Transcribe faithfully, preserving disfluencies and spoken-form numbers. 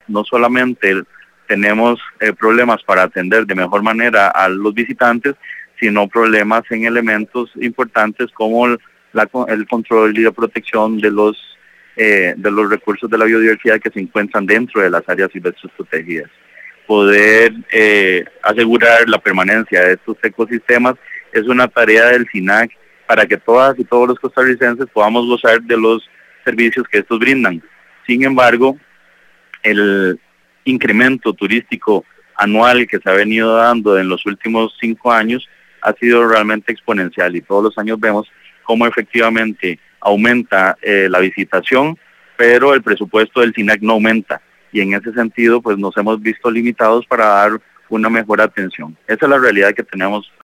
no solamente tenemos eh, problemas para atender de mejor manera a los visitantes, sino problemas en elementos importantes como el, la, el control y la protección de los eh, de los recursos de la biodiversidad que se encuentran dentro de las áreas silvestres protegidas. Poder eh, asegurar la permanencia de estos ecosistemas es una tarea del SINAC para que todas y todos los costarricenses podamos gozar de los servicios que estos brindan. Sin embargo, el incremento turístico anual que se ha venido dando en los últimos cinco años ha sido realmente exponencial y todos los años vemos cómo efectivamente aumenta eh, la visitación, pero el presupuesto del SINAC no aumenta y en ese sentido pues nos hemos visto limitados para dar una mejor atención. Esa es la realidad que tenemos